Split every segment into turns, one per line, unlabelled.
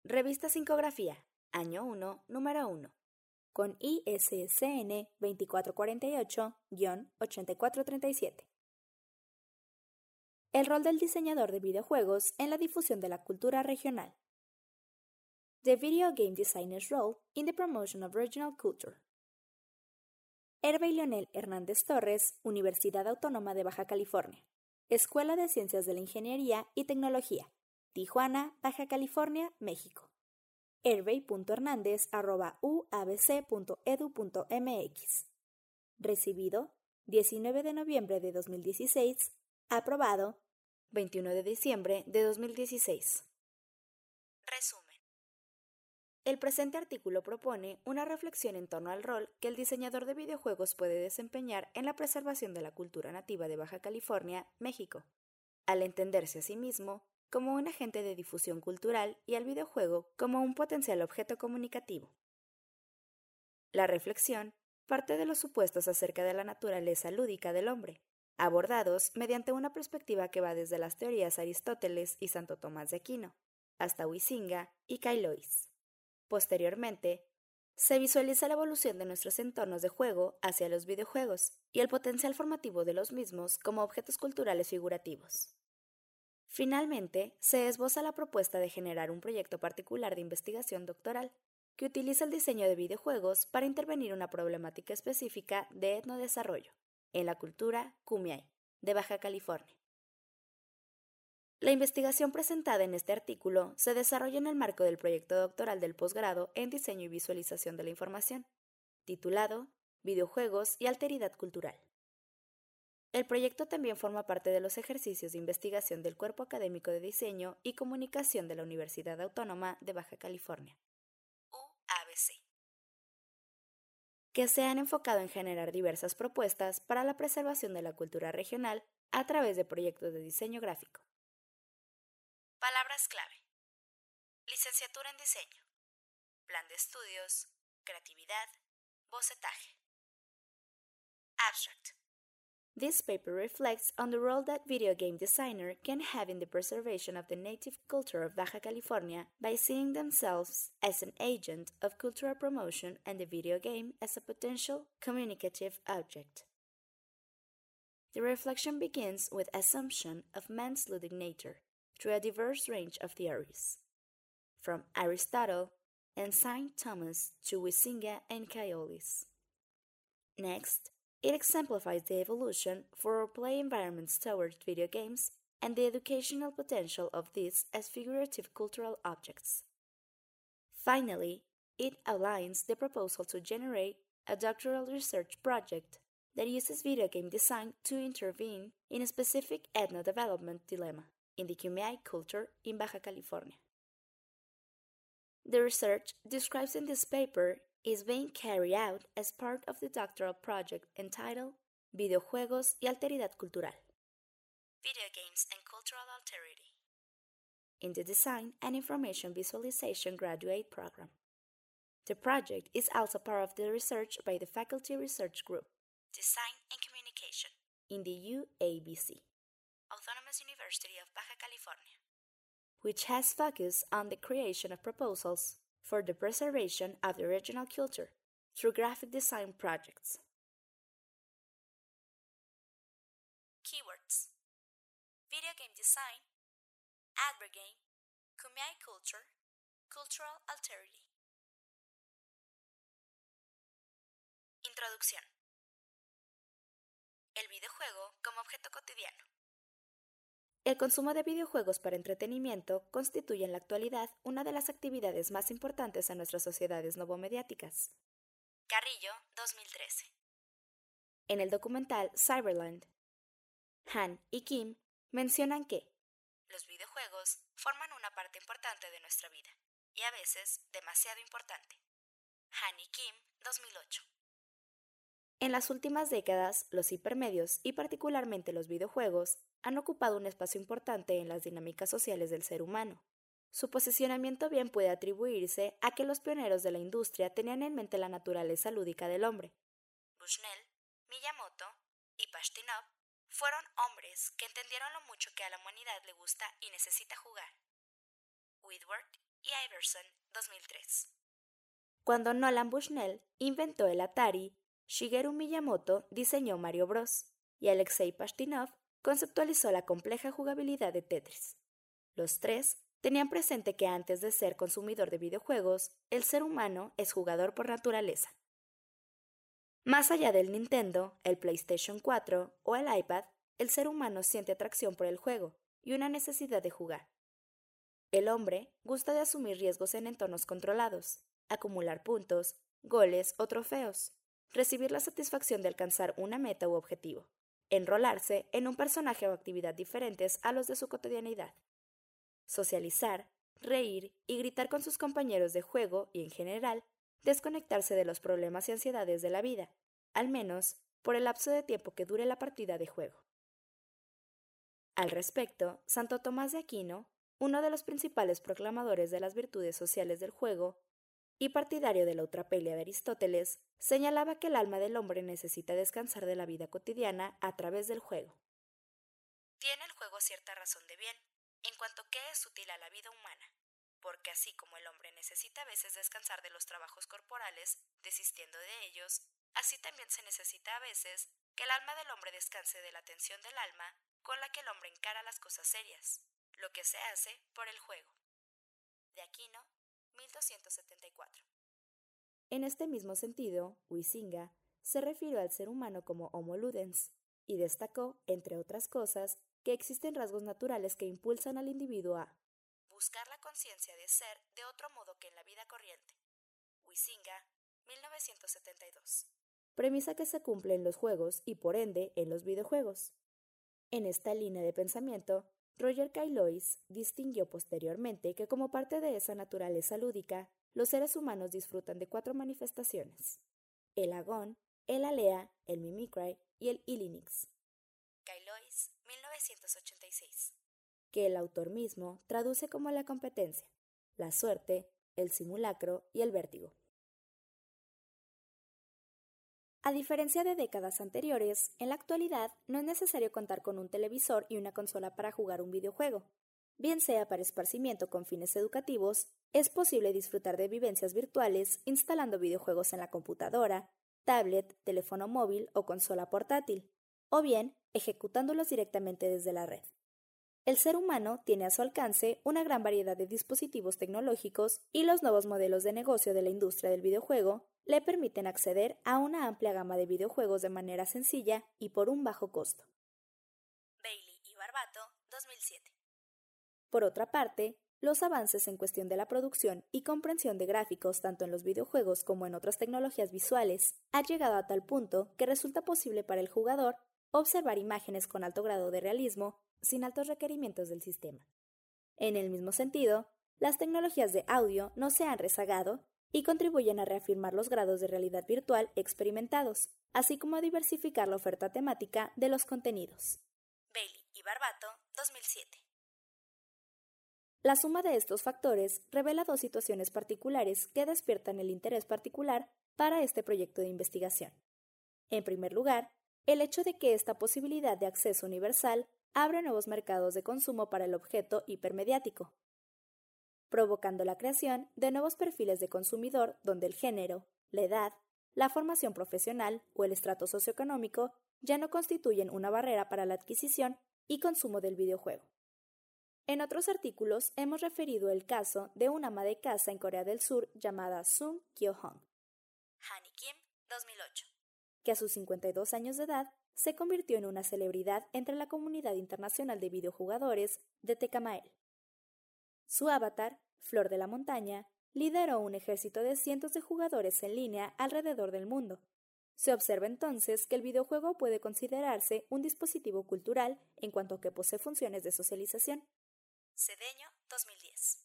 Revista Psicografía, Año 1, Número 1, con ISSN 2448-8437. El rol del diseñador de videojuegos en la difusión de la cultura regional. The Video Game Designer's Role in the Promotion of Regional Culture. Hervé Leonel Hernández Torres, Universidad Autónoma de Baja California. Escuela de Ciencias de la Ingeniería y Tecnología. Tijuana, Baja California, México. hervey.hernandez@uabc.edu.mx. Recibido 19 de noviembre de 2016. Aprobado 21 de diciembre de 2016. Resumen. El presente artículo propone una reflexión en torno al rol que el diseñador de videojuegos puede desempeñar en la preservación de la cultura nativa de Baja California, México, al entenderse a sí mismo como un agente de difusión cultural y al videojuego como un potencial objeto comunicativo. La reflexión parte de los supuestos acerca de la naturaleza lúdica del hombre, abordados mediante una perspectiva que va desde las teorías Aristóteles y Santo Tomás de Aquino, hasta Huizinga y Cailois. Posteriormente, se visualiza la evolución de nuestros entornos de juego hacia los videojuegos y el potencial formativo de los mismos como objetos culturales figurativos. Finalmente, se esboza la propuesta de generar un proyecto particular de investigación doctoral que utiliza el diseño de videojuegos para intervenir una problemática específica de etnodesarrollo en la cultura Kumeyaay de Baja California. La investigación presentada en este artículo se desarrolla en el marco del proyecto doctoral del posgrado en Diseño y Visualización de la Información, titulado Videojuegos y Alteridad Cultural. El proyecto también forma parte de los ejercicios de investigación del Cuerpo Académico de Diseño y Comunicación de la Universidad Autónoma de Baja California, UABC, que se han enfocado en generar diversas propuestas para la preservación de la cultura regional a través de proyectos de diseño gráfico. Palabras clave: licenciatura en diseño, plan de estudios, creatividad, bocetaje. Abstract. This paper reflects on the role that video game designer can have in the preservation of the native culture of Baja California by seeing themselves as an agent of cultural promotion and the video game as a potential communicative object. The reflection begins with assumption of man's ludic nature through a diverse range of theories, from Aristotle and St. Thomas to Huizinga and Cailois. Next, it exemplifies the evolution for play environments towards video games and the educational potential of these as figurative cultural objects. Finally, it outlines the proposal to generate a doctoral research project that uses video game design to intervene in a specific ethno-development dilemma in the Kumeyaay culture in Baja California. The research described in this paper is being carried out as part of the doctoral project entitled Videojuegos y Alteridad Cultural, Video Games and Cultural Alterity, in the Design and Information Visualization Graduate Program. The project is also part of the research by the Faculty Research Group, Design and Communication, in the UABC, Autonomous University of Baja California, which has focused on the creation of proposals for the preservation of the regional culture through graphic design projects. Keywords: video game design, advergame, Kumeyaay culture, cultural alterity. Introducción. El videojuego como objeto cotidiano. El consumo de videojuegos para entretenimiento constituye en la actualidad una de las actividades más importantes en nuestras sociedades novomediáticas. Carrillo, 2013. En el documental Cyberland, Han y Kim mencionan que los videojuegos forman una parte importante de nuestra vida, y a veces demasiado importante. Han y Kim, 2008. En las últimas décadas, los hipermedios y particularmente los videojuegos han ocupado un espacio importante en las dinámicas sociales del ser humano. Su posicionamiento bien puede atribuirse a que los pioneros de la industria tenían en mente la naturaleza lúdica del hombre. Bushnell, Miyamoto y Pashtinov fueron hombres que entendieron lo mucho que a la humanidad le gusta y necesita jugar. Whitworth y Iverson, 2003. Cuando Nolan Bushnell inventó el Atari, Shigeru Miyamoto diseñó Mario Bros. Y Alexei Pashtinov conceptualizó la compleja jugabilidad de Tetris. Los tres tenían presente que antes de ser consumidor de videojuegos, el ser humano es jugador por naturaleza. Más allá del Nintendo, el PlayStation 4 o el iPad, el ser humano siente atracción por el juego y una necesidad de jugar. El hombre gusta de asumir riesgos en entornos controlados, acumular puntos, goles o trofeos, recibir la satisfacción de alcanzar una meta u objetivo, enrolarse en un personaje o actividad diferentes a los de su cotidianidad, socializar, reír y gritar con sus compañeros de juego y, en general, desconectarse de los problemas y ansiedades de la vida, al menos por el lapso de tiempo que dure la partida de juego. Al respecto, Santo Tomás de Aquino, uno de los principales proclamadores de las virtudes sociales del juego y partidario de la eutrapelia de Aristóteles, señalaba que el alma del hombre necesita descansar de la vida cotidiana a través del juego. Tiene el juego cierta razón de bien, en cuanto que es útil a la vida humana, porque así como el hombre necesita a veces descansar de los trabajos corporales, desistiendo de ellos, así también se necesita a veces que el alma del hombre descanse de la tensión del alma con la que el hombre encara las cosas serias, lo que se hace por el juego. De Aquino, 1274. En este mismo sentido, Huizinga se refirió al ser humano como Homo ludens y destacó, entre otras cosas, que existen rasgos naturales que impulsan al individuo a buscar la conciencia de ser de otro modo que en la vida corriente. Huizinga, 1972. Premisa que se cumple en los juegos y por ende en los videojuegos. En esta línea de pensamiento, Roger Caillois distinguió posteriormente que como parte de esa naturaleza lúdica, los seres humanos disfrutan de 4 manifestaciones: el agón, el alea, el mimicry y el ilinix. Caillois, 1986. Que el autor mismo traduce como la competencia, la suerte, el simulacro y el vértigo. A diferencia de décadas anteriores, en la actualidad no es necesario contar con un televisor y una consola para jugar un videojuego. Bien sea para esparcimiento con fines educativos, es posible disfrutar de vivencias virtuales instalando videojuegos en la computadora, tablet, teléfono móvil o consola portátil, o bien ejecutándolos directamente desde la red. El ser humano tiene a su alcance una gran variedad de dispositivos tecnológicos y los nuevos modelos de negocio de la industria del videojuego le permiten acceder a una amplia gama de videojuegos de manera sencilla y por un bajo costo. Bailey y Barbato, 2007. Por otra parte, los avances en cuestión de la producción y comprensión de gráficos tanto en los videojuegos como en otras tecnologías visuales ha llegado a tal punto que resulta posible para el jugador observar imágenes con alto grado de realismo sin altos requerimientos del sistema. En el mismo sentido, las tecnologías de audio no se han rezagado y contribuyen a reafirmar los grados de realidad virtual experimentados, así como a diversificar la oferta temática de los contenidos. Bailey y Barbato, 2007. La suma de estos factores revela 2 situaciones particulares que despiertan el interés particular para este proyecto de investigación. En primer lugar, el hecho de que esta posibilidad de acceso universal abre nuevos mercados de consumo para el objeto hipermediático, provocando la creación de nuevos perfiles de consumidor donde el género, la edad, la formación profesional o el estrato socioeconómico ya no constituyen una barrera para la adquisición y consumo del videojuego. En otros artículos hemos referido el caso de una ama de casa en Corea del Sur llamada Sung Kyo-hong, Hani Kim, 2008, que a sus 52 años de edad se convirtió en una celebridad entre la comunidad internacional de videojugadores de Tecamael. Su avatar, Flor de la Montaña, lideró un ejército de cientos de jugadores en línea alrededor del mundo. Se observa entonces que el videojuego puede considerarse un dispositivo cultural en cuanto a que posee funciones de socialización. Cedeño, 2010.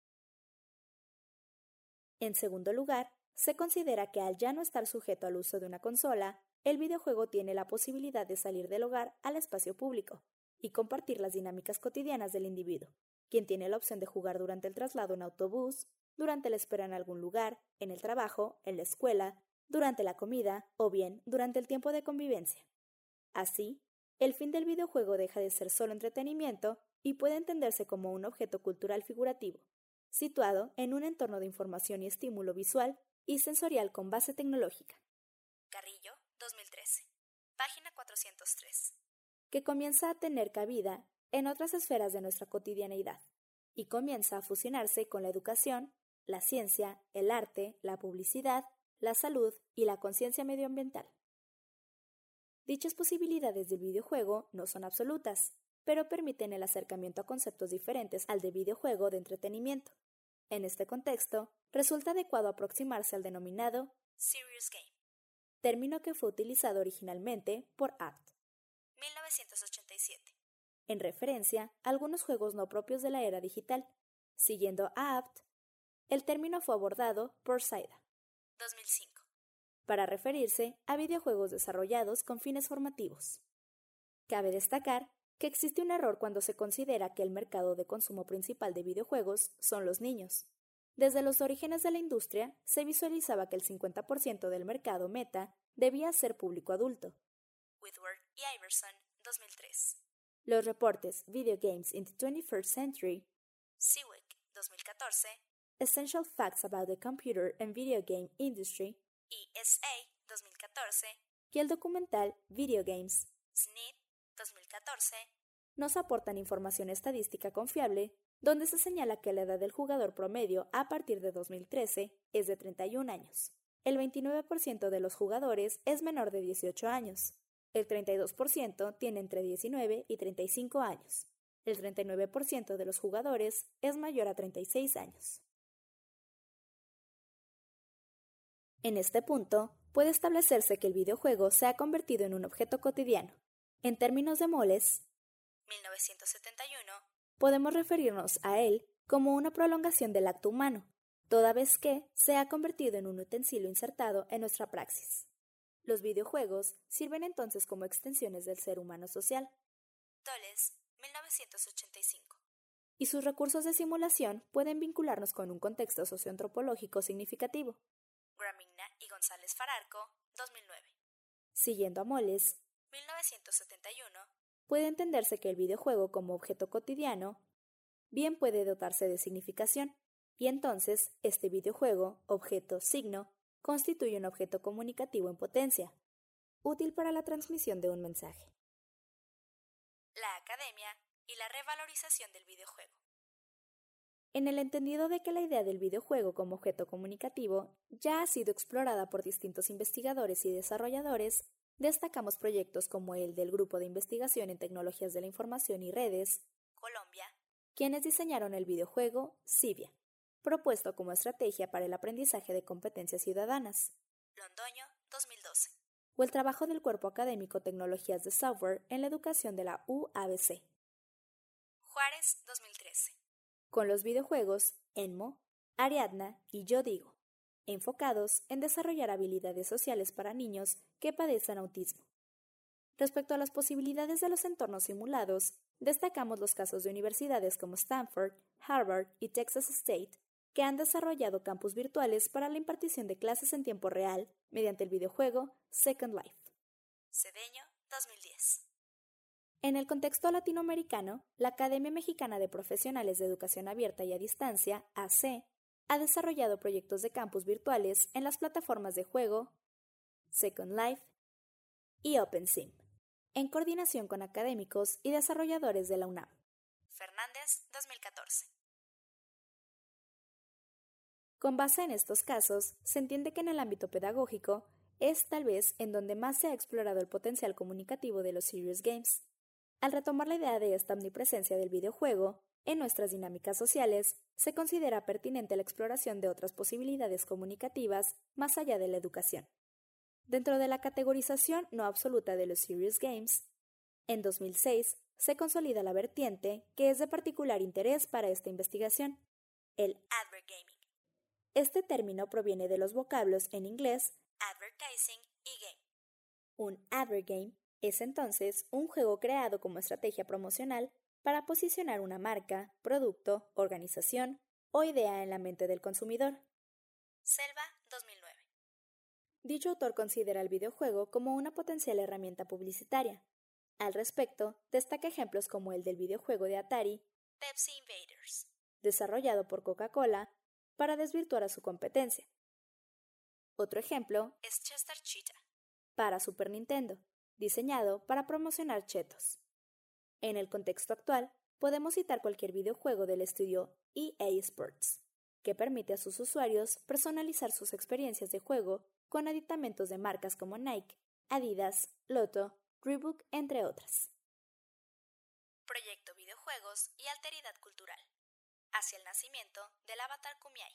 En segundo lugar, se considera que al ya no estar sujeto al uso de una consola, el videojuego tiene la posibilidad de salir del hogar al espacio público y compartir las dinámicas cotidianas del individuo, quien tiene la opción de jugar durante el traslado en autobús, durante la espera en algún lugar, en el trabajo, en la escuela, durante la comida o bien durante el tiempo de convivencia. Así, el fin del videojuego deja de ser solo entretenimiento y puede entenderse como un objeto cultural figurativo, situado en un entorno de información y estímulo visual y sensorial con base tecnológica. Carrillo, 2013. Página 403. Que comienza a tener cabida en otras esferas de nuestra cotidianeidad y comienza a fusionarse con la educación, la ciencia, el arte, la publicidad, la salud y la conciencia medioambiental. Dichas posibilidades del videojuego no son absolutas, pero permiten el acercamiento a conceptos diferentes al de videojuego de entretenimiento. En este contexto, resulta adecuado aproximarse al denominado Serious Game, término que fue utilizado originalmente por Art, 1987, en referencia a algunos juegos no propios de la era digital. Siguiendo a Apt, el término fue abordado por Saida, 2005, para referirse a videojuegos desarrollados con fines formativos. Cabe destacar que existe un error cuando se considera que el mercado de consumo principal de videojuegos son los niños. Desde los orígenes de la industria, se visualizaba que el 50% del mercado meta debía ser público adulto. Whitworth y Iverson, 2003. Los reportes Video Games in the 21st Century, CWIC, 2014, Essential Facts About the Computer and Video Game Industry, ESA, 2014, y el documental Video Games, SNID, 2014, nos aportan información estadística confiable, donde se señala que la edad del jugador promedio a partir de 2013 es de 31 años. El 29% de los jugadores es menor de 18 años. El 32% tiene entre 19 y 35 años. El 39% de los jugadores es mayor a 36 años. En este punto, puede establecerse que el videojuego se ha convertido en un objeto cotidiano. En términos de Moles, 1971, podemos referirnos a él como una prolongación del acto humano, toda vez que se ha convertido en un utensilio insertado en nuestra praxis. Los videojuegos sirven entonces como extensiones del ser humano social. Toles, 1985. Y sus recursos de simulación pueden vincularnos con un contexto socioantropológico significativo. Gramigna y González Fararco, 2009. Siguiendo a Moles, 1971, puede entenderse que el videojuego como objeto cotidiano bien puede dotarse de significación, y entonces este videojuego, objeto signo, constituye un objeto comunicativo en potencia, útil para la transmisión de un mensaje. La academia y la revalorización del videojuego. En el entendido de que la idea del videojuego como objeto comunicativo ya ha sido explorada por distintos investigadores y desarrolladores, destacamos proyectos como el del Grupo de Investigación en Tecnologías de la Información y Redes, Colombia, quienes diseñaron el videojuego Civia, propuesto como estrategia para el aprendizaje de competencias ciudadanas, Londoño, 2012, o el trabajo del Cuerpo Académico Tecnologías de Software en la Educación de la UABC, Juárez, 2013, con los videojuegos Enmo, Ariadna y Yo Digo, enfocados en desarrollar habilidades sociales para niños que padecen autismo. Respecto a las posibilidades de los entornos simulados, destacamos los casos de universidades como Stanford, Harvard y Texas State, que han desarrollado campus virtuales para la impartición de clases en tiempo real mediante el videojuego Second Life. Cedeño, 2010. En el contexto latinoamericano, la Academia Mexicana de Profesionales de Educación Abierta y a Distancia, AC, ha desarrollado proyectos de campus virtuales en las plataformas de juego Second Life y OpenSim, en coordinación con académicos y desarrolladores de la UNAM. Fernández, 2014. Con base en estos casos, se entiende que en el ámbito pedagógico es tal vez en donde más se ha explorado el potencial comunicativo de los Serious Games. Al retomar la idea de esta omnipresencia del videojuego en nuestras dinámicas sociales, se considera pertinente la exploración de otras posibilidades comunicativas más allá de la educación. Dentro de la categorización no absoluta de los Serious Games, en 2006 se consolida la vertiente que es de particular interés para esta investigación, el advergaming. Este término proviene de los vocablos en inglés advertising y game. Un advergame es entonces un juego creado como estrategia promocional para posicionar una marca, producto, organización o idea en la mente del consumidor. Selva, 2009. Dicho autor considera el videojuego como una potencial herramienta publicitaria. Al respecto, destaca ejemplos como el del videojuego de Atari, Pepsi Invaders, desarrollado por Coca-Cola para desvirtuar a su competencia. Otro ejemplo es Chester Cheetah, para Super Nintendo, diseñado para promocionar chetos. En el contexto actual, podemos citar cualquier videojuego del estudio EA Sports, que permite a sus usuarios personalizar sus experiencias de juego con aditamentos de marcas como Nike, Adidas, Lotto, Reebok, entre otras. Proyecto Videojuegos y Alteridad Cultural, hacia el nacimiento del avatar Kumiai.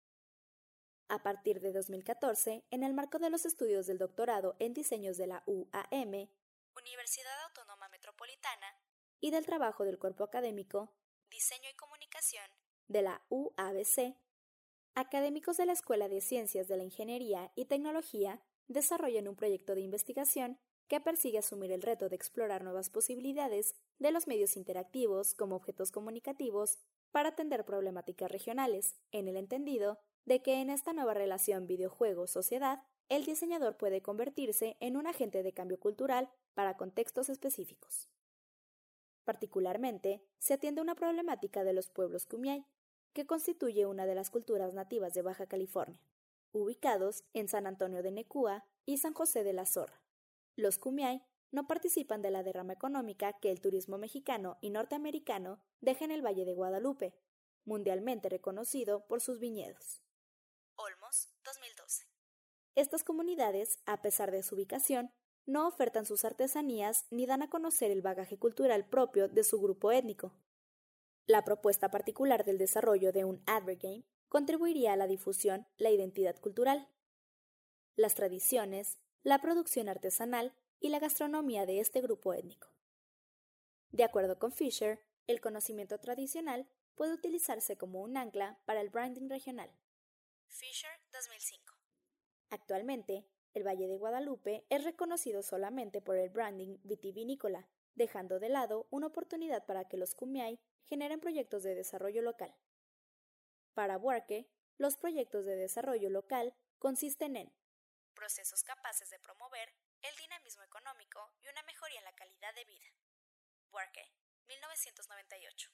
A partir de 2014, en el marco de los estudios del doctorado en diseños de la UAM, Universidad Autónoma Metropolitana, y del trabajo del cuerpo académico, Diseño y Comunicación, de la UABC, académicos de la Escuela de Ciencias de la Ingeniería y Tecnología desarrollan un proyecto de investigación que persigue asumir el reto de explorar nuevas posibilidades de los medios interactivos como objetos comunicativos para atender problemáticas regionales, en el entendido de que en esta nueva relación videojuego-sociedad, el diseñador puede convertirse en un agente de cambio cultural para contextos específicos. Particularmente, se atiende una problemática de los pueblos Kumiai, que constituye una de las culturas nativas de Baja California, ubicados en San Antonio de Necúa y San José de la Zorra. Los Kumiai no participan de la derrama económica que el turismo mexicano y norteamericano deja en el Valle de Guadalupe, mundialmente reconocido por sus viñedos. Olmos, 2012. Estas comunidades, a pesar de su ubicación, no ofertan sus artesanías ni dan a conocer el bagaje cultural propio de su grupo étnico. La propuesta particular del desarrollo de un advergame contribuiría a la difusión, la identidad cultural, las tradiciones, la producción artesanal y la gastronomía de este grupo étnico. De acuerdo con Fisher, el conocimiento tradicional puede utilizarse como un ancla para el branding regional. Fisher, 2005. Actualmente, el Valle de Guadalupe es reconocido solamente por el branding vitivinícola, dejando de lado una oportunidad para que los Kumiai generen proyectos de desarrollo local. Para Bwarke, los proyectos de desarrollo local consisten en procesos capaces de promover el dinamismo económico y una mejoría en la calidad de vida. Bwarke, 1998.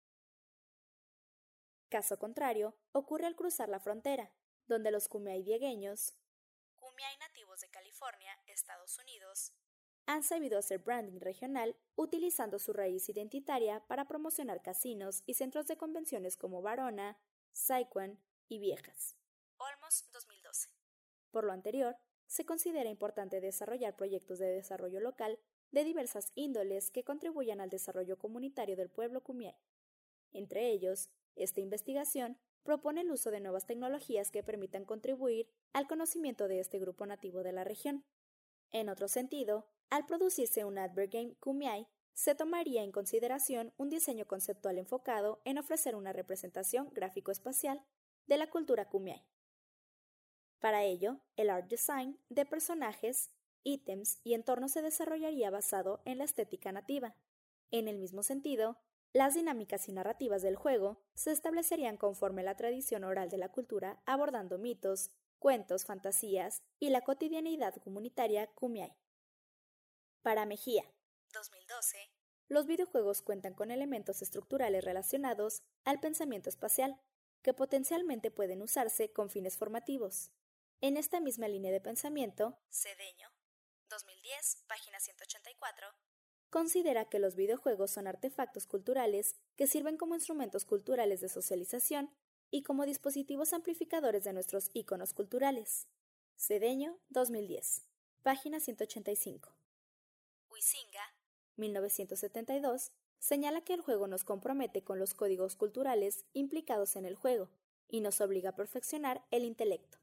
Caso contrario, ocurre al cruzar la frontera, donde los Kumiai diegueños, Kumiai nativos de California, Estados Unidos, han sabido hacer branding regional utilizando su raíz identitaria para promocionar casinos y centros de convenciones como Varona, Saipan y Viejas. Olmos, 2012. Por lo anterior, se considera importante desarrollar proyectos de desarrollo local de diversas índoles que contribuyan al desarrollo comunitario del pueblo Kumiai. Entre ellos, esta investigación propone el uso de nuevas tecnologías que permitan contribuir al conocimiento de este grupo nativo de la región. En otro sentido, al producirse un advergame Kumiai, se tomaría en consideración un diseño conceptual enfocado en ofrecer una representación gráfico-espacial de la cultura Kumiai. Para ello, el art design de personajes, ítems y entornos se desarrollaría basado en la estética nativa. En el mismo sentido, las dinámicas y narrativas del juego se establecerían conforme la tradición oral de la cultura, abordando mitos, cuentos, fantasías y la cotidianidad comunitaria Kumiai. Para Mejía, 2012, los videojuegos cuentan con elementos estructurales relacionados al pensamiento espacial, que potencialmente pueden usarse con fines formativos. En esta misma línea de pensamiento, Cedeño, 2010, página 184, considera que los videojuegos son artefactos culturales que sirven como instrumentos culturales de socialización y como dispositivos amplificadores de nuestros íconos culturales. Cedeño, 2010, página 185. Huizinga, 1972, señala que el juego nos compromete con los códigos culturales implicados en el juego y nos obliga a perfeccionar el intelecto.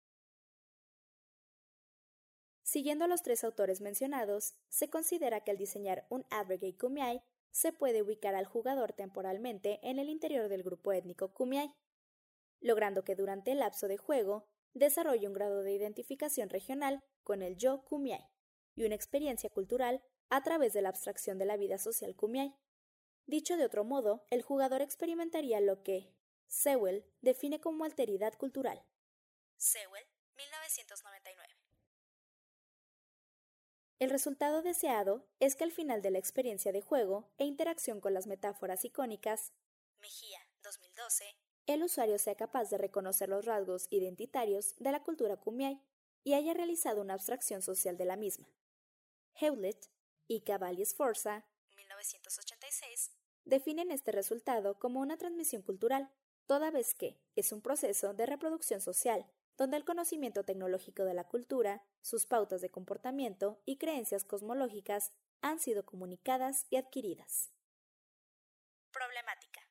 Siguiendo a los tres autores mencionados, se considera que al diseñar un advergame Kumiai, se puede ubicar al jugador temporalmente en el interior del grupo étnico Kumiai, logrando que durante el lapso de juego desarrolle un grado de identificación regional con el yo Kumiai y una experiencia cultural a través de la abstracción de la vida social Kumiai. Dicho de otro modo, el jugador experimentaría lo que Sewell define como alteridad cultural. Sewell, 1999. El resultado deseado es que al final de la experiencia de juego e interacción con las metáforas icónicas, Mejía, 2012, el usuario sea capaz de reconocer los rasgos identitarios de la cultura Kumeyaay y haya realizado una abstracción social de la misma. Hewlett y Cavalli-Sforza, 1986, definen este resultado como una transmisión cultural, toda vez que es un proceso de reproducción social, donde el conocimiento tecnológico de la cultura, sus pautas de comportamiento y creencias cosmológicas han sido comunicadas y adquiridas. Problemática.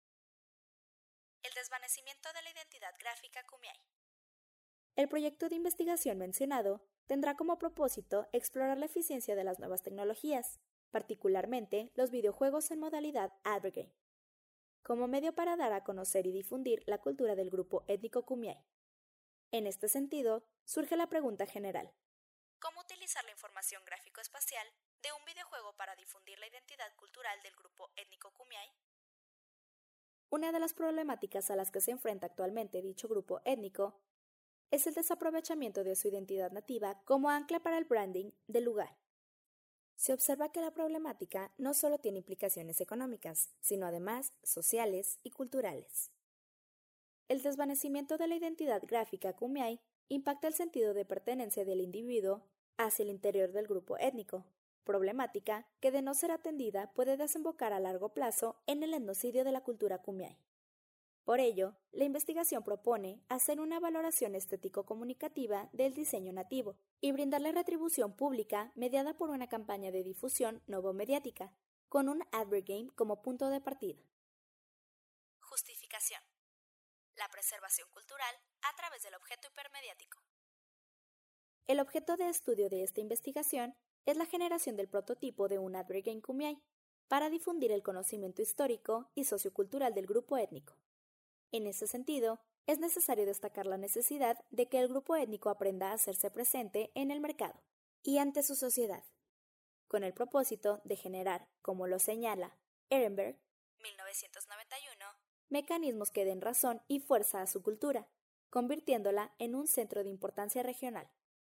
El desvanecimiento de la identidad gráfica Kumeyaay. El proyecto de investigación mencionado tendrá como propósito explorar la eficiencia de las nuevas tecnologías, particularmente los videojuegos en modalidad Advergame, como medio para dar a conocer y difundir la cultura del grupo étnico Kumeyaay. En este sentido, surge la pregunta general: ¿cómo utilizar la información gráfico-espacial de un videojuego para difundir la identidad cultural del grupo étnico Kumeyaay? Una de las problemáticas a las que se enfrenta actualmente dicho grupo étnico es el desaprovechamiento de su identidad nativa como ancla para el branding del lugar. Se observa que la problemática no solo tiene implicaciones económicas, sino además sociales y culturales. El desvanecimiento de la identidad gráfica Kumeyaay impacta el sentido de pertenencia del individuo hacia el interior del grupo étnico, problemática que de no ser atendida puede desembocar a largo plazo en el etnocidio de la cultura Kumeyaay. Por ello, la investigación propone hacer una valoración estético-comunicativa del diseño nativo y brindarle retribución pública mediada por una campaña de difusión novomediática, con un Advergame como punto de partida. Justificación. La preservación cultural a través del objeto hipermediático. El objeto de estudio de esta investigación es la generación del prototipo de un Advergame Kumeyaay para difundir el conocimiento histórico y sociocultural del grupo étnico. En ese sentido, es necesario destacar la necesidad de que el grupo étnico aprenda a hacerse presente en el mercado y ante su sociedad, con el propósito de generar, como lo señala Ehrenberg, 1991, mecanismos que den razón y fuerza a su cultura, convirtiéndola en un centro de importancia regional.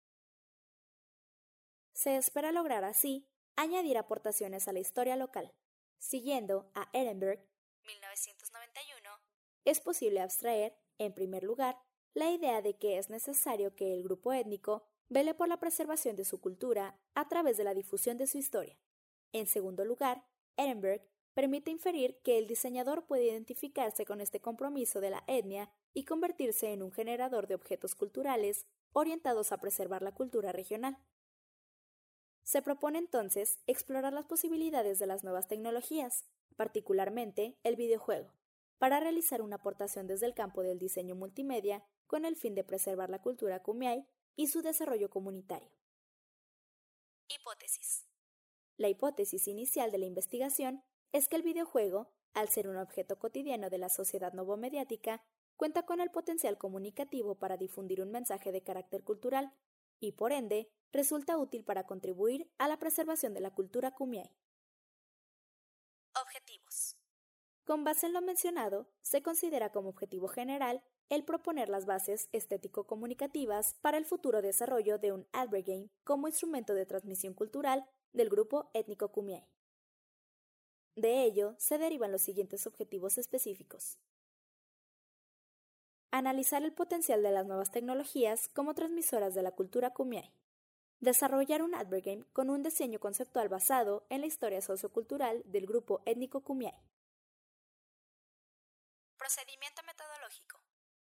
Se espera lograr así añadir aportaciones a la historia local. Siguiendo a Ehrenberg, 1991, es posible abstraer, en primer lugar, la idea de que es necesario que el grupo étnico vele por la preservación de su cultura a través de la difusión de su historia. En segundo lugar, Ehrenberg permite inferir que el diseñador puede identificarse con este compromiso de la etnia y convertirse en un generador de objetos culturales orientados a preservar la cultura regional. Se propone entonces explorar las posibilidades de las nuevas tecnologías, particularmente el videojuego, para realizar una aportación desde el campo del diseño multimedia con el fin de preservar la cultura Kumeyaay y su desarrollo comunitario. Hipótesis. La hipótesis inicial de la investigación es que el videojuego, al ser un objeto cotidiano de la sociedad novomediática, cuenta con el potencial comunicativo para difundir un mensaje de carácter cultural y, por ende, resulta útil para contribuir a la preservación de la cultura Kumeyaay. Objetivos. Con base en lo mencionado, se considera como objetivo general el proponer las bases estético-comunicativas para el futuro desarrollo de un Advergame como instrumento de transmisión cultural del grupo étnico Kumeyaay. De ello se derivan los siguientes objetivos específicos. Analizar el potencial de las nuevas tecnologías como transmisoras de la cultura Kumeyaay. Desarrollar un Advergame con un diseño conceptual basado en la historia sociocultural del grupo étnico Kumeyaay. Procedimiento metodológico.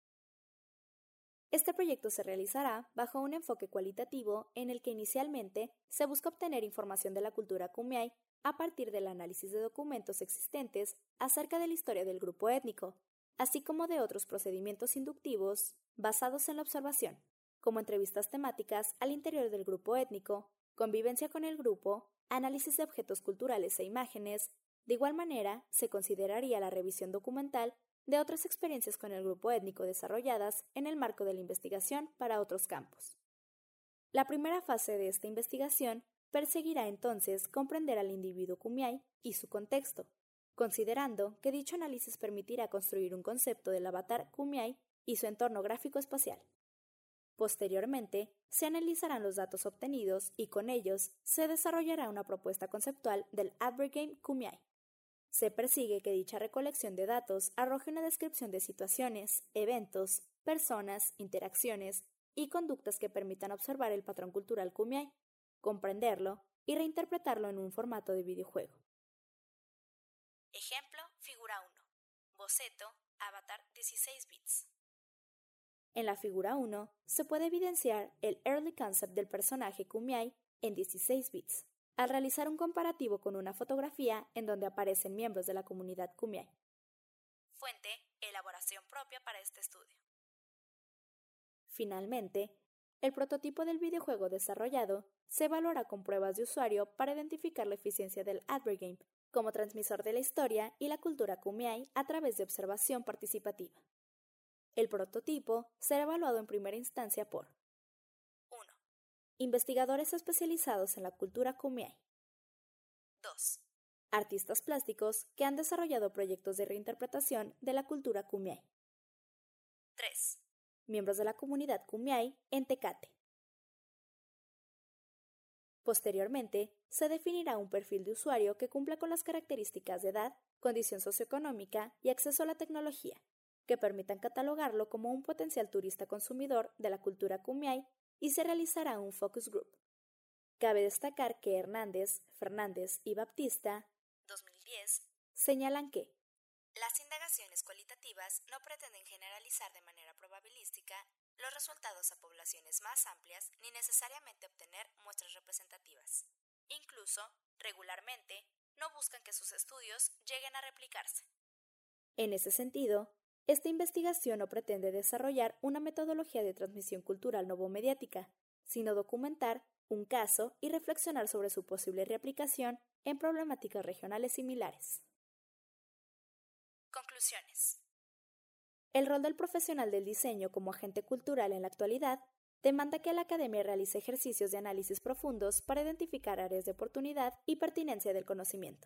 Este proyecto se realizará bajo un enfoque cualitativo en el que inicialmente se busca obtener información de la cultura Kumeyaay a partir del análisis de documentos existentes acerca de la historia del grupo étnico, así como de otros procedimientos inductivos basados en la observación, como entrevistas temáticas al interior del grupo étnico, convivencia con el grupo, análisis de objetos culturales e imágenes. De igual manera, se consideraría la revisión documental de otras experiencias con el grupo étnico desarrolladas en el marco de la investigación para otros campos. La primera fase de esta investigación perseguirá entonces comprender al individuo Kumeyaay y su contexto, considerando que dicho análisis permitirá construir un concepto del avatar Kumeyaay y su entorno gráfico espacial. Posteriormente, se analizarán los datos obtenidos y con ellos se desarrollará una propuesta conceptual del Advergame Kumeyaay. Se persigue que dicha recolección de datos arroje una descripción de situaciones, eventos, personas, interacciones y conductas que permitan observar el patrón cultural Kumeyaay, comprenderlo y reinterpretarlo en un formato de videojuego. Ejemplo, figura 1. Boceto, avatar 16 bits. En la figura 1 se puede evidenciar el early concept del personaje Kumeyaay en 16 bits, al realizar un comparativo con una fotografía en donde aparecen miembros de la comunidad Kumeyaay. Fuente, elaboración propia para este estudio. Finalmente, el prototipo del videojuego desarrollado se evaluará con pruebas de usuario para identificar la eficiencia del Advergame como transmisor de la historia y la cultura Kumeyaay a través de observación participativa. El prototipo será evaluado en primera instancia por 1. Investigadores especializados en la cultura Kumeyaay. 2. Artistas plásticos que han desarrollado proyectos de reinterpretación de la cultura Kumeyaay. 3. Miembros de la comunidad Kumeyaay en Tecate. Posteriormente, se definirá un perfil de usuario que cumpla con las características de edad, condición socioeconómica y acceso a la tecnología, que permitan catalogarlo como un potencial turista consumidor de la cultura Kumeyaay y se realizará un focus group. Cabe destacar que Hernández, Fernández y Baptista, 2010, señalan que las indagaciones cualitativas no pretenden generalizar de manera probabilística los resultados a poblaciones más amplias ni necesariamente obtener muestras representativas. Incluso, regularmente, no buscan que sus estudios lleguen a replicarse. En ese sentido, esta investigación no pretende desarrollar una metodología de transmisión cultural novomediática, sino documentar un caso y reflexionar sobre su posible reaplicación en problemáticas regionales similares. Conclusiones. El rol del profesional del diseño como agente cultural en la actualidad demanda que la academia realice ejercicios de análisis profundos para identificar áreas de oportunidad y pertinencia del conocimiento.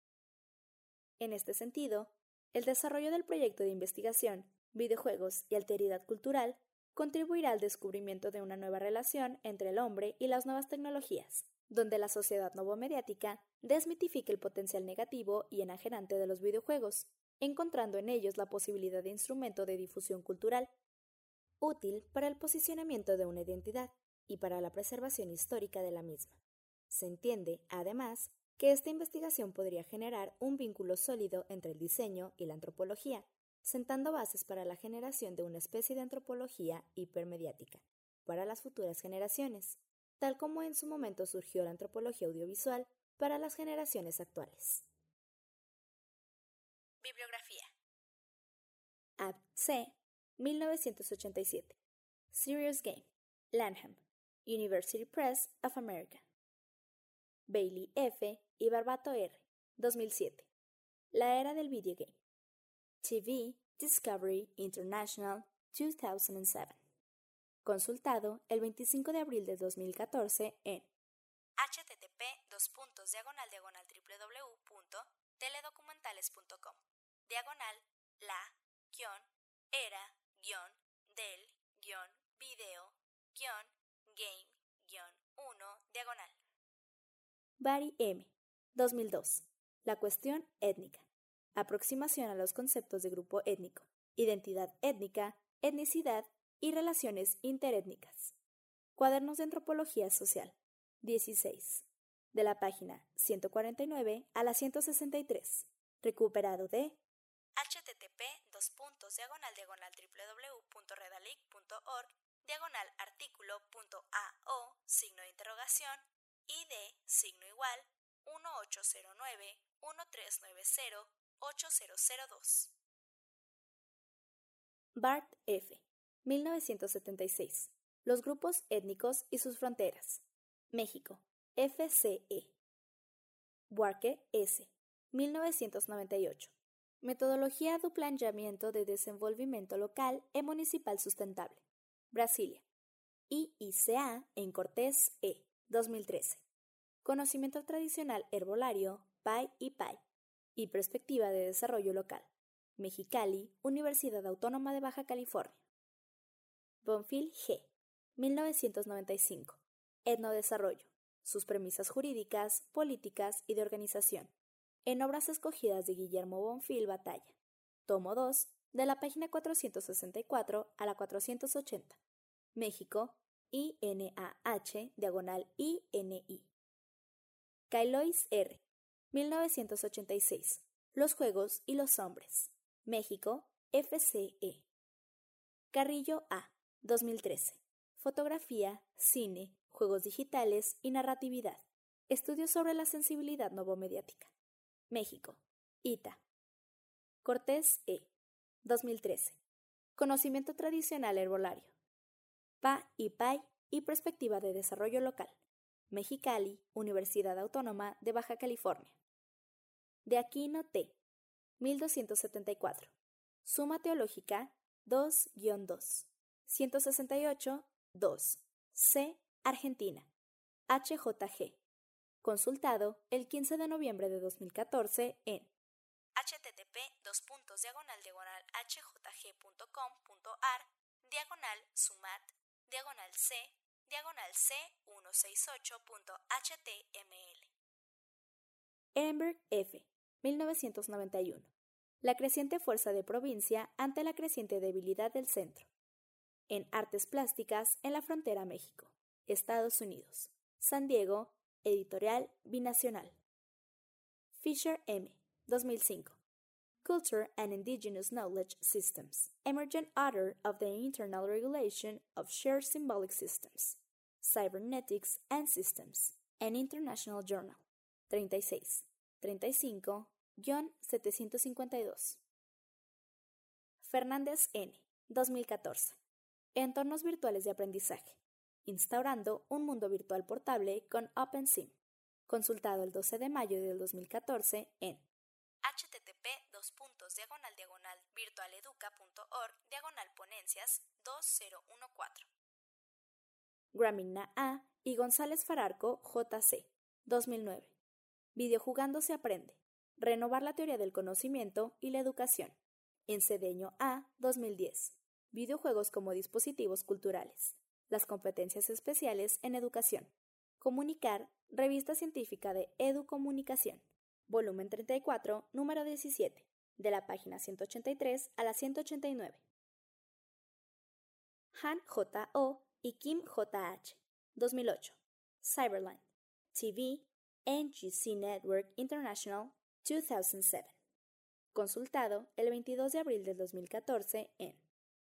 En este sentido, el desarrollo del proyecto de investigación, videojuegos y alteridad cultural contribuirá al descubrimiento de una nueva relación entre el hombre y las nuevas tecnologías, donde la sociedad novomediática desmitifique el potencial negativo y enajenante de los videojuegos, encontrando en ellos la posibilidad de instrumento de difusión cultural, útil para el posicionamiento de una identidad y para la preservación histórica de la misma. Se entiende, además, que esta investigación podría generar un vínculo sólido entre el diseño y la antropología, sentando bases para la generación de una especie de antropología hipermediática para las futuras generaciones, tal como en su momento surgió la antropología audiovisual para las generaciones actuales. Bibliografía. Abt C. 1987. Serious Game. Lanham. University Press of America. Bailey F. y Barbato R. 2007. La era del videogame. TV Discovery International 2007. Consultado el 25 de abril de 2014 en http://www.teledocumentales.com /la-era-del-video-game-1 Barry M. 2002. La cuestión étnica. Aproximación a los conceptos de grupo étnico, identidad étnica, etnicidad y relaciones interétnicas. Cuadernos de Antropología Social. 16. De la página 149 a la 163. Recuperado de http://www.redalic.org/artículo.ao ID = 1809-1390-8002. Bart F. 1976. Los grupos étnicos y sus fronteras. México. FCE. Buarque S. 1998. Metodología do Planejamento de Desenvolvimento Local e Municipal Sustentable. Brasilia. IICA en Cortés E. 2013. Conocimiento tradicional herbolario, PAI y PAI, y perspectiva de desarrollo local. Mexicali, Universidad Autónoma de Baja California. Bonfil G. 1995. Etnodesarrollo. Sus premisas jurídicas, políticas y de organización. en obras escogidas de Guillermo Bonfil Batalla, tomo 2, de la página 464 a la 480, México, INAH/INI. Cailois R., 1986, Los Juegos y los Hombres, México, FCE. Carrillo A., 2013, Fotografía, Cine, Juegos Digitales y Narratividad, Estudios sobre la Sensibilidad Novomediática, México, ITA. Cortés E., 2013, Conocimiento Tradicional Herbolario, PA y PAI y Perspectiva de Desarrollo Local, Mexicali, Universidad Autónoma de Baja California. De Aquino T., 1274, Suma Teológica 2-2, 168-2, C, Argentina, HJG. Consultado el 15 de noviembre de 2014 en http://c/c/c168.html. Ehrenberg F., 1991. La creciente fuerza de provincia ante la creciente debilidad del centro. En Artes Plásticas en la Frontera México, Estados Unidos. San Diego, Editorial Binacional. Fisher M., 2005. Culture and Indigenous Knowledge Systems, Emergent Author of the Internal Regulation of Shared Symbolic Systems, Cybernetics and Systems, an International Journal, 36, 35-752. Fernández N., 2014. Entornos virtuales de aprendizaje, instaurando un mundo virtual portable con OpenSim. Consultado el 12 de mayo del 2014 en http://virtualeduca.org/ponencias2014. Gramigna A. y González Fararco J.C., 2009. Videojugando se aprende. Renovar la teoría del conocimiento y la educación. En Cedeño A. 2010. Videojuegos como dispositivos culturales. Las competencias especiales en educación. Comunicar, revista científica de Educomunicación. Volumen 34, número 17, de la página 183 a la 189. Han J.O. y Kim J.H., 2008. Cyberland. TV, NGC Network International, 2007. Consultado el 22 de abril del 2014 en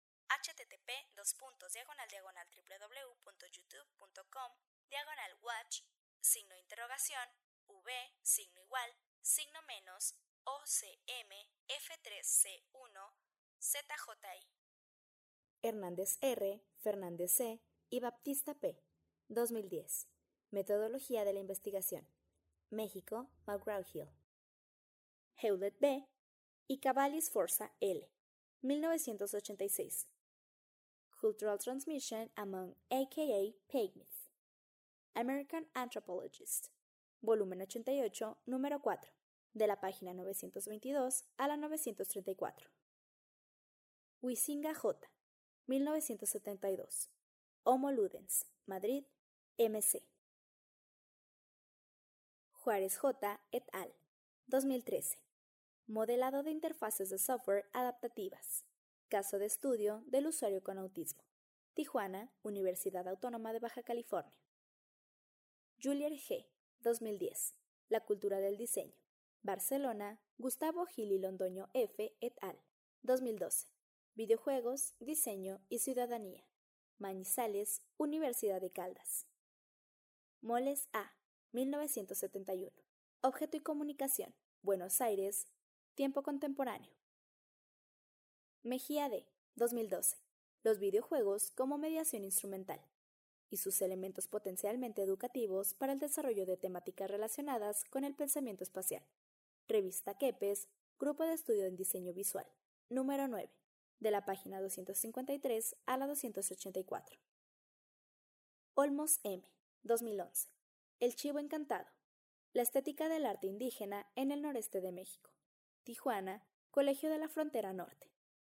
http://watch__v-OCM-F3C1-ZJI. Hernández R., Fernández C. y Baptista P., 2010. Metodología de la investigación. México, McGraw-Hill. Hewlett B. y Cavalli Sforza L., 1986. Cultural Transmission Among a.k.a. Pygmies. American Anthropologist. Volumen 88, número 4, de la página 922 a la 934. Huizinga J., 1972. Homo Ludens, Madrid, MC. Juárez J. et al., 2013. Modelado de interfaces de software adaptativas. Caso de estudio del usuario con autismo. Tijuana, Universidad Autónoma de Baja California. Julier G., 2010. La cultura del diseño. Barcelona, Gustavo Gil y Londoño F. et al., 2012. Videojuegos, diseño y ciudadanía. Manizales, Universidad de Caldas. Moles A., 1971. Objeto y comunicación. Buenos Aires, tiempo contemporáneo. Mejía D., 2012. Los videojuegos como mediación instrumental y sus elementos potencialmente educativos para el desarrollo de temáticas relacionadas con el pensamiento espacial. Revista Kepes, Grupo de Estudio en Diseño Visual, número 9, de la página 253 a la 284. Olmos M., 2011. El Chivo Encantado. La estética del arte indígena en el noreste de México. Tijuana, Colegio de la Frontera Norte.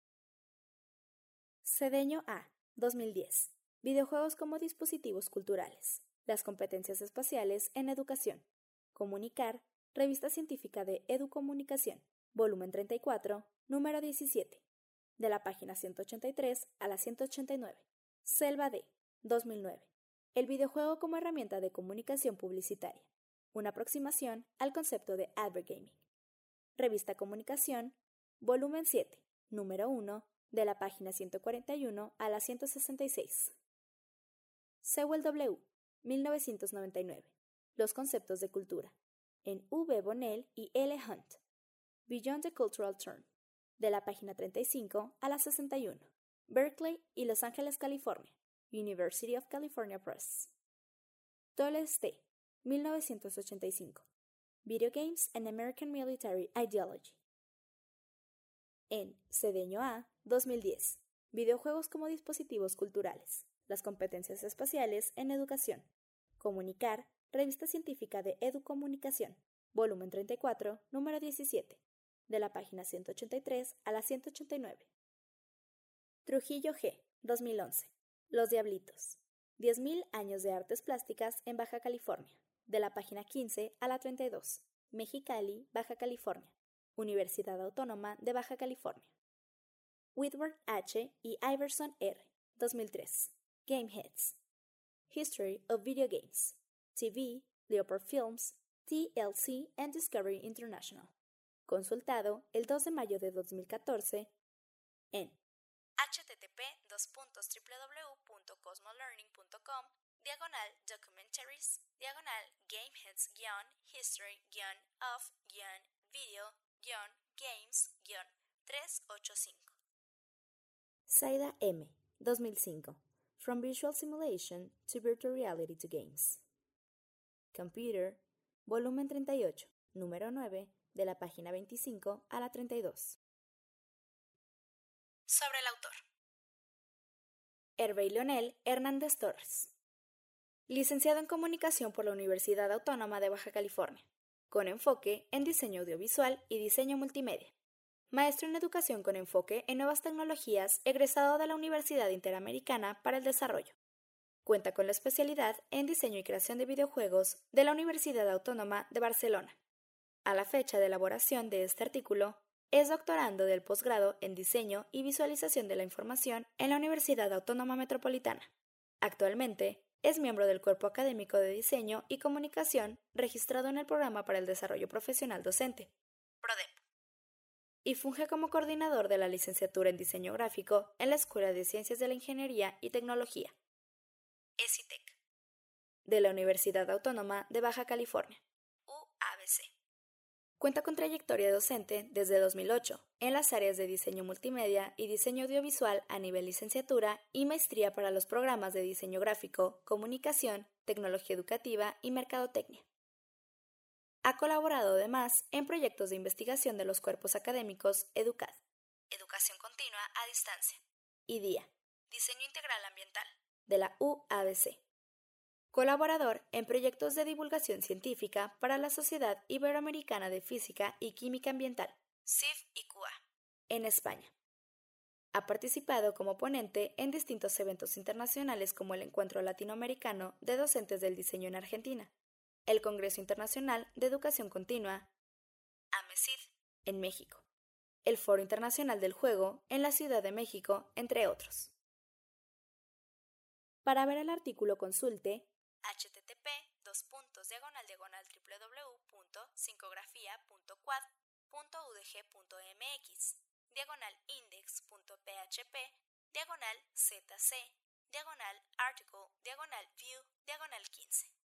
Cedeño A., 2010. Videojuegos como dispositivos culturales. Las competencias espaciales en educación. Comunicar, Revista Científica de Educomunicación, volumen 34, número 17, de la página 183 a la 189. Selva D, 2009. El videojuego como herramienta de comunicación publicitaria. Una aproximación al concepto de advergaming. Revista Comunicación, volumen 7, número 1, de la página 141 a la 166. Sewell W., 1999. Los conceptos de cultura. En V. Bonnell y L. Hunt. Beyond the Cultural Turn, de la página 35 a la 61. Berkeley y Los Ángeles, California. University of California Press. Toles T., 1985. Video Games and American Military Ideology. En Cedeño A, 2010. Videojuegos como dispositivos culturales. Las competencias espaciales en educación. Comunicar, Revista Científica de Educomunicación, volumen 34, número 17, de la página 183 a la 189. Trujillo G., 2011. Los Diablitos. 10.000 años de artes plásticas en Baja California, de la página 15 a la 32. Mexicali, Baja California. Universidad Autónoma de Baja California. Whitworth H. y Iverson R., 2003. Gameheads. History of Video Games. TV, Leopard Films, TLC and Discovery International. Consultado el 2 de mayo de 2014 en http://cosmololearning.com/documentaries-history-video-games-385. Saida M., 2005. From Visual Simulation to Virtual Reality to Games. Computer, volumen 38, número 9, de la página 25 a la 32. Sobre el autor. Hervé Leonel Hernández Torres. Licenciado en Comunicación por la Universidad Autónoma de Baja California, con enfoque en diseño audiovisual y diseño multimedia. Maestro en Educación con enfoque en nuevas tecnologías, egresado de la Universidad Interamericana para el Desarrollo. Cuenta con la especialidad en diseño y creación de videojuegos de la Universidad Autónoma de Barcelona. A la fecha de elaboración de este artículo, es doctorando del posgrado en diseño y visualización de la información en la Universidad Autónoma Metropolitana. Actualmente, es miembro del Cuerpo Académico de Diseño y Comunicación registrado en el Programa para el Desarrollo Profesional Docente, PRODEP, y funge como coordinador de la licenciatura en Diseño Gráfico en la Escuela de Ciencias de la Ingeniería y Tecnología, ECITEC, de la Universidad Autónoma de Baja California, UABC. Cuenta con trayectoria docente desde 2008 en las áreas de diseño multimedia y diseño audiovisual a nivel licenciatura y maestría para los programas de diseño gráfico, comunicación, tecnología educativa y mercadotecnia. Ha colaborado además en proyectos de investigación de los cuerpos académicos EDUCAD, Educación Continua a Distancia, y DIA, Diseño Integral Ambiental, de la UABC. Colaborador en proyectos de divulgación científica para la Sociedad Iberoamericana de Física y Química Ambiental, SIF y QA, en España. Ha participado como ponente en distintos eventos internacionales como el Encuentro Latinoamericano de Docentes del Diseño en Argentina, el Congreso Internacional de Educación Continua, AMECID, en México, el Foro Internacional del Juego en la Ciudad de México, entre otros. Para ver el artículo consulte http://www.5grafia.quad.udg.mx/index.php/zc/article/view/15.